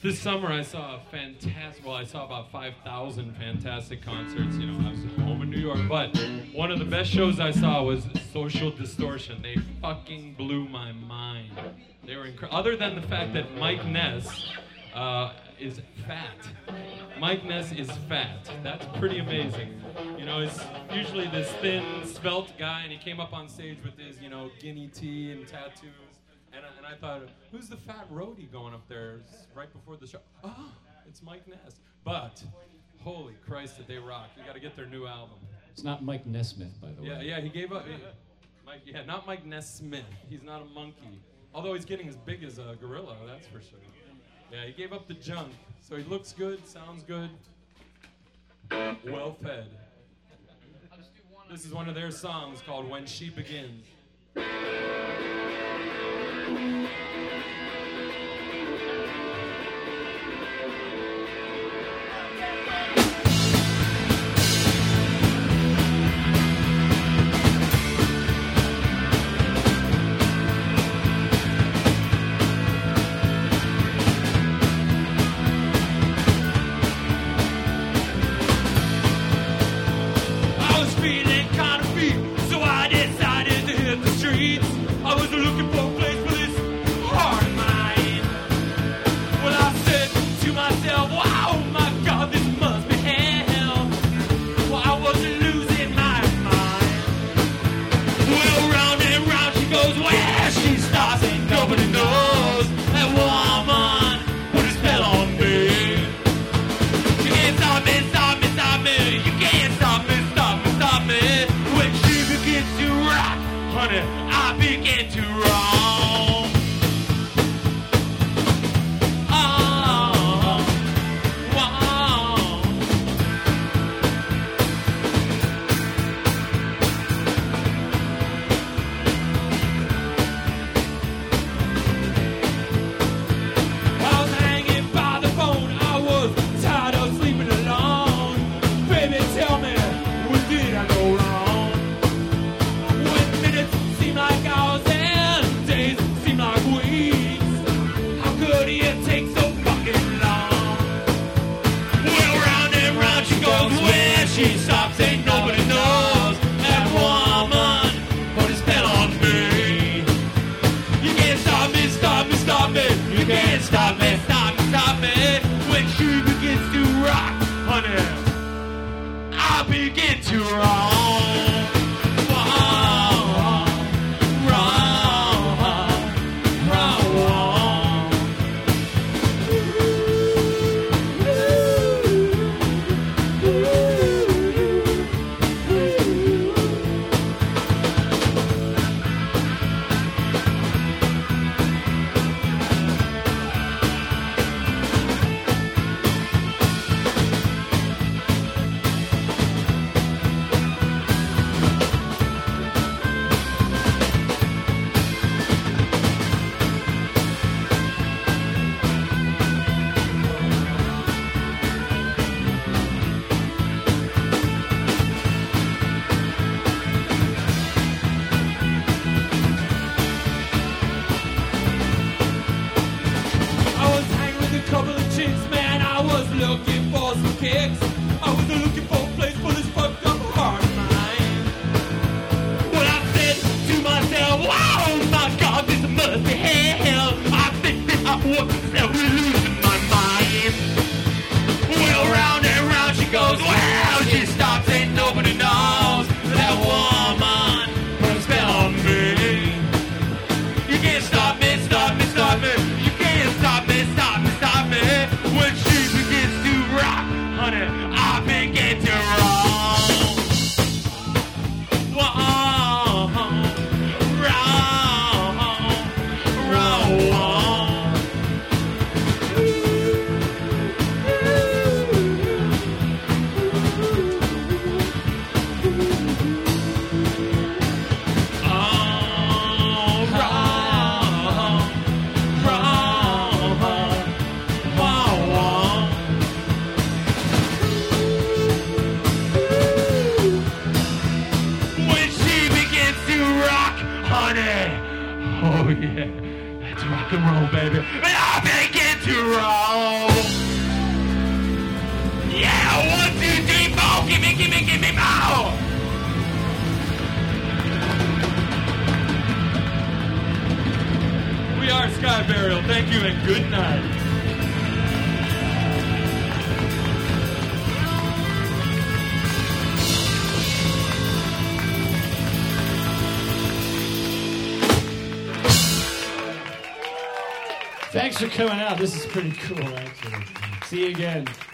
This summer I saw I saw about 5,000 fantastic concerts. You know, I was home in New York, but one of the best shows I saw was Social Distortion. They fucking blew my mind. They were other than the fact that Mike Ness is fat. Mike Ness is fat. That's pretty amazing. You know, he's usually this thin, svelte guy, and he came up on stage with his, you know, guinea tea and tattoos. And I thought, who's the fat roadie going up there right before the show? Oh, it's Mike Ness. But, holy Christ, did they rock. You got to get their new album. It's not Mike Nesmith, by the way. Yeah, he gave up. Not Mike Nesmith. He's not a monkey. Although he's getting as big as a gorilla, that's for sure. Yeah, he gave up the junk. So he looks good, sounds good, well fed. This is one of their songs called When She Begins. Oh yeah, that's rock and roll, baby. And I begin to roll. thank you and good night. Thanks for coming out. This is pretty cool, actually. See you again.